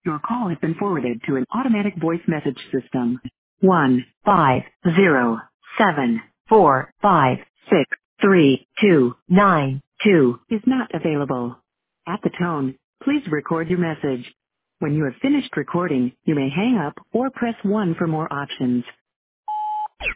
Your call has been forwarded to an automatic voice message system. 15074563292 is not available. At the tone, please record your message. When you have finished recording, you may hang up or press 1 for more options.